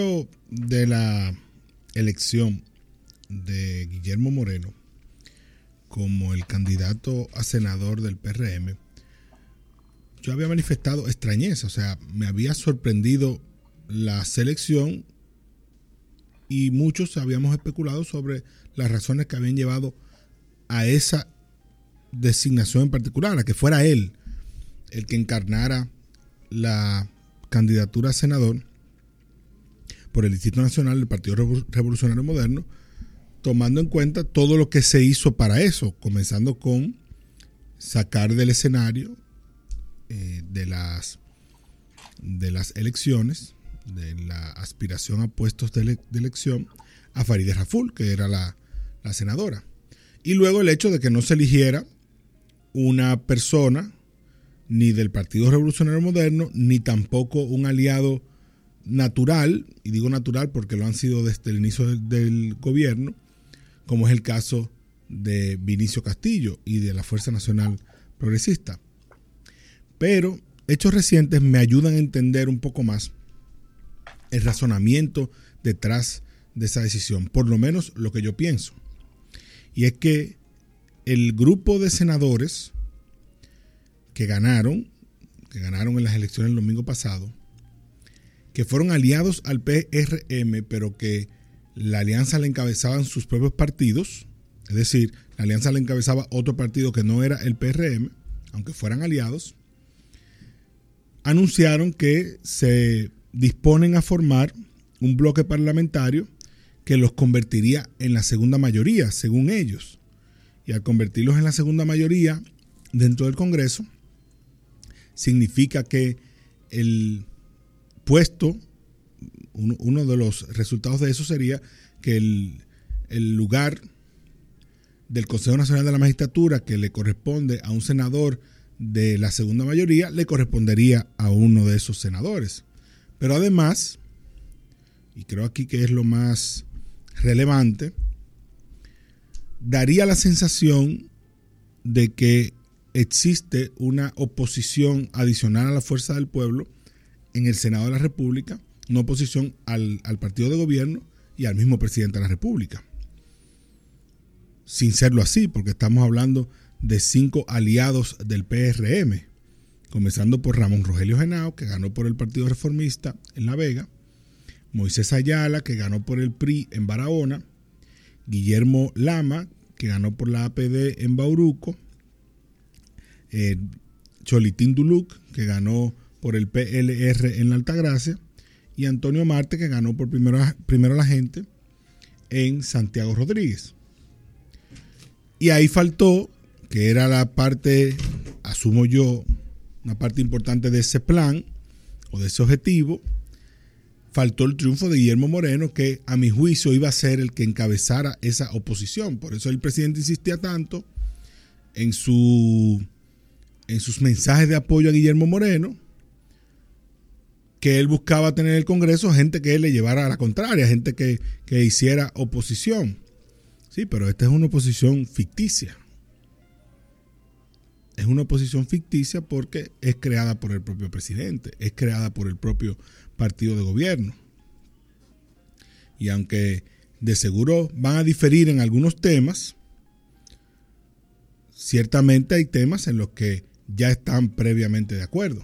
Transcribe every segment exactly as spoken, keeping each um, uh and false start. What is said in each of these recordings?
De la elección de Guillermo Moreno como el candidato a senador del P R M, yo había manifestado extrañeza, o sea, me había sorprendido la selección y muchos habíamos especulado sobre las razones que habían llevado a esa designación en particular, a que fuera él el que encarnara la candidatura a senador por el Distrito Nacional del Partido Revolucionario Moderno, tomando en cuenta todo lo que se hizo para eso, comenzando con sacar del escenario eh, de las de las elecciones, de la aspiración a puestos de, ele de elección, a Farideh Raful, que era la, la senadora. Y luego el hecho de que no se eligiera una persona ni del Partido Revolucionario Moderno, ni tampoco un aliado natural, y digo natural porque lo han sido desde el inicio del, del gobierno, como es el caso de Vinicio Castillo y de la Fuerza Nacional Progresista. Pero hechos recientes me ayudan a entender un poco más el razonamiento detrás de esa decisión, por lo menos lo que yo pienso. Y es que el grupo de senadores que ganaron, que ganaron en las elecciones el domingo pasado, que fueron aliados al P R M, pero que la alianza la encabezaban sus propios partidos, es decir, la alianza la encabezaba otro partido que no era el P R M, aunque fueran aliados, anunciaron que se disponen a formar un bloque parlamentario que los convertiría en la segunda mayoría, según ellos. Y al convertirlos en la segunda mayoría dentro del Congreso, significa que el puesto, uno, uno de los resultados de eso sería que el, el lugar del Consejo Nacional de la Magistratura que le corresponde a un senador de la segunda mayoría, le correspondería a uno de esos senadores. Pero además, y creo aquí que es lo más relevante, daría la sensación de que existe una oposición adicional a la fuerza del pueblo en el Senado de la República, una oposición al, al partido de gobierno y al mismo presidente de la República. Sin serlo así, porque estamos hablando de cinco aliados del P R M, comenzando por Ramón Rogelio Henao, que ganó por el Partido Reformista en La Vega, Moisés Ayala, que ganó por el P R I en Barahona, Guillermo Lama, que ganó por la A P D en Bauruco, eh, Cholitín Duluc, que ganó por el P L R en la Altagracia, y Antonio Marte, que ganó por primero, primero la gente en Santiago Rodríguez. Y ahí faltó, que era la parte, asumo yo, una parte importante de ese plan o de ese objetivo, faltó el triunfo de Guillermo Moreno, que a mi juicio iba a ser el que encabezara esa oposición. Por eso el presidente insistía tanto en, su, en sus mensajes de apoyo a Guillermo Moreno, que él buscaba tener en el Congreso gente que él le llevara a la contraria, gente que, que hiciera oposición. Sí, pero esta es una oposición ficticia. Es una oposición ficticia porque es creada por el propio presidente, es creada por el propio partido de gobierno. Y aunque de seguro van a diferir en algunos temas, ciertamente hay temas en los que ya están previamente de acuerdo.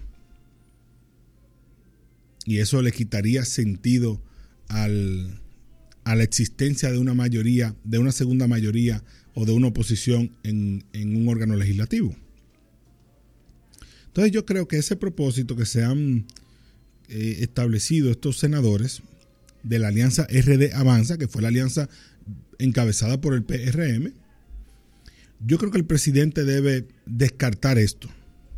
Y eso le quitaría sentido al, a la existencia de una mayoría, de una segunda mayoría o de una oposición en, en un órgano legislativo. Entonces yo creo que ese propósito que se han eh, establecido estos senadores de la alianza R D Avanza, que fue la alianza encabezada por el P R M, yo creo que el presidente debe descartar esto.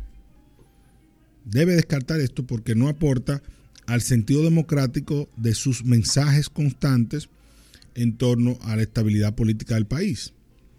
Debe descartar esto porque no aporta al sentido democrático de sus mensajes constantes en torno a la estabilidad política del país.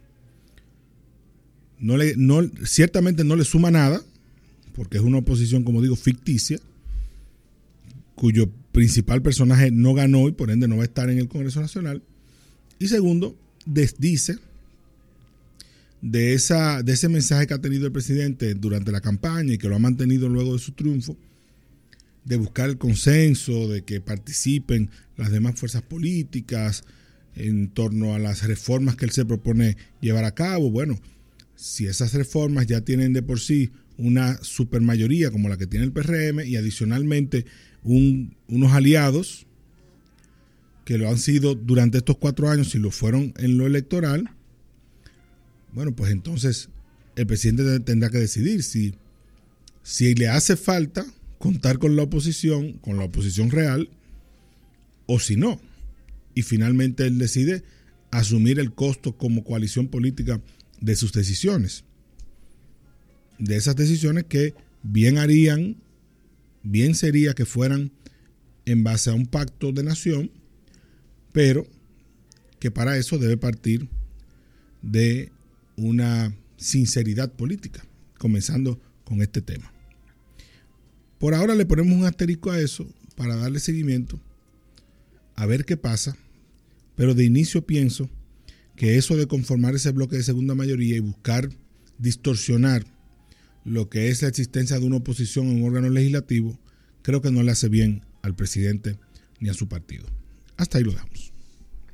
No le, no, ciertamente no le suma nada, porque es una oposición, como digo, ficticia, cuyo principal personaje no ganó y por ende no va a estar en el Congreso Nacional. Y segundo, desdice de, esa, de ese mensaje que ha tenido el presidente durante la campaña y que lo ha mantenido luego de su triunfo, de buscar el consenso, de que participen las demás fuerzas políticas en torno a las reformas que él se propone llevar a cabo. Bueno, si esas reformas ya tienen de por sí una supermayoría como la que tiene el P R M y adicionalmente un, unos aliados que lo han sido durante estos cuatro años y lo fueron en lo electoral, bueno, pues entonces el presidente tendrá que decidir si, si le hace falta contar con la oposición, con la oposición real, o si no. Y finalmente él decide asumir el costo como coalición política de sus decisiones. De esas decisiones que bien harían, bien sería que fueran en base a un pacto de nación, pero que para eso debe partir de una sinceridad política, comenzando con este tema. Por ahora le ponemos un asterisco a eso para darle seguimiento, a ver qué pasa, pero de inicio pienso que eso de conformar ese bloque de segunda mayoría y buscar distorsionar lo que es la existencia de una oposición en un órgano legislativo, creo que no le hace bien al presidente ni a su partido. Hasta ahí lo dejamos.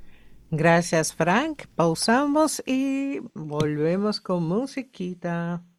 Gracias, Frank. Pausamos y volvemos con musiquita.